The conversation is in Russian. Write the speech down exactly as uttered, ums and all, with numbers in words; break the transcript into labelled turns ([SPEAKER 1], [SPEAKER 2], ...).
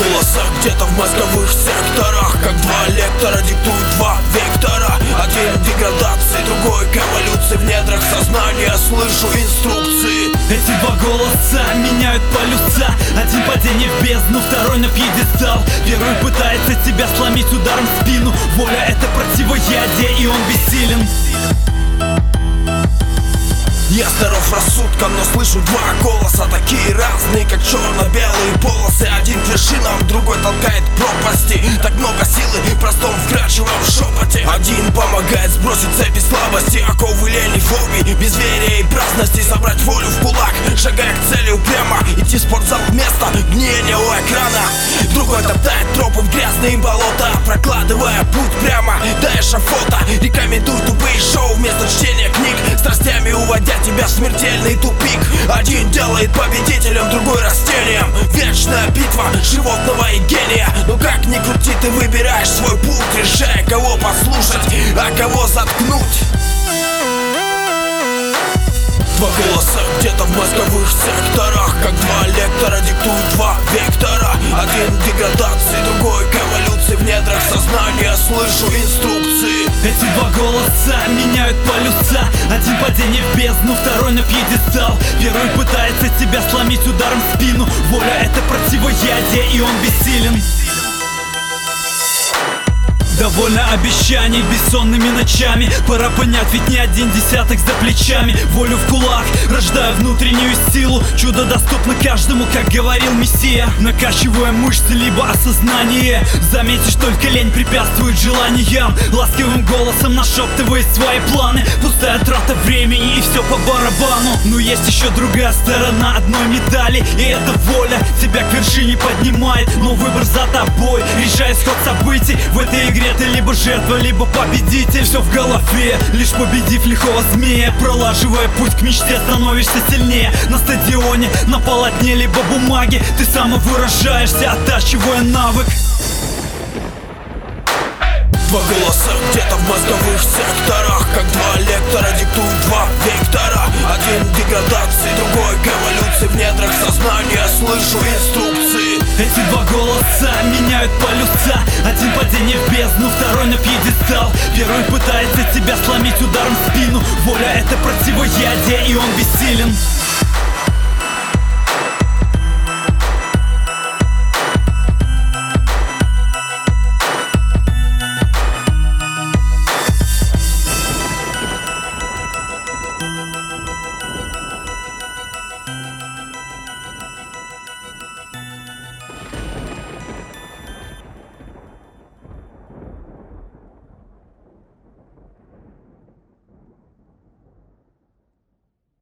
[SPEAKER 1] голоса где-то в мозговых секторах, как два лектора диктуют два вектора. Один деградации, другой к эволюции. В недрах сознания слышу инструкции.
[SPEAKER 2] Эти два голоса меняют полюса. Один падение в бездну, второй на пьедестал. Первый пытается тебя сломить ударом в спину. Воля — это противоядие, и он бессилен.
[SPEAKER 1] Я здоров рассудком, но слышу два голоса, такие разные, как черно-белые полосы. Один к вершинам, другой толкает к пропасти. Так много силы в простом вкрадчивом шепоте. Один помогает сбросить цепи слабости, оковы лени, фобий, безверия и праздности. Собрать волю в кулак, шагая к цели упрямо. Идти в спортзал вместо гниения у экрана. Другой топтает тропы в грязные болота, прокладывая путь прямо до эшафота. Рекомендует тупые шоу вместо чтения книг, страстями уводя тебя в смертельный тупик. Один делает победителем, другой растением. Вечная битва животного и гения. Но как ни крути, ты выбираешь свой путь, решая, кого послушать, а кого заткнуть. Два голоса где-то в мозговых секторах, как два лектора диктуют два вектора. Один деградации, другой к эволюции. В недрах сознания слышу инструкции.
[SPEAKER 2] Эти два голоса меняют полюса. Один падение в бездну, второй на пьедестал. Первый пытается тебя сломить ударом в спину. Воля — это противоядие, и он бессилен. Довольно обещаний бессонными ночами. Пора понять, ведь не один десяток за плечами. Волю в кулак, рождая внутреннюю силу. Чудо доступно каждому, как говорил Мессия. Накачивая мышцы, либо осознание. Заметишь, только лень препятствует желаниям. Ласковым голосом нашептывает свои планы. Пустая трата времени, и все по барабану. Но есть еще другая сторона одной медали, и эта воля тебя к вершине поднимает. Но выбор за тобой, решай исход событий. В этой игре ты либо жертва, либо победитель. Все в голове, лишь победив лихого змея. Пролаживая путь к мечте, становишься сильнее. На стадионе, на полотне, либо бумаге ты самовыражаешься, оттачивая навык.
[SPEAKER 1] Два голоса где-то в мозговых секторах, как два лектора диктуют два вектора. Один деградации, другой к эволюции. В недрах сознания слышу инструкции.
[SPEAKER 2] Эти два голоса меняют полюса. Один падение в бездну, второй на пьедестал. Первый пытается тебя сломить ударом в спину. Воля — это противоядие, и он бессилен.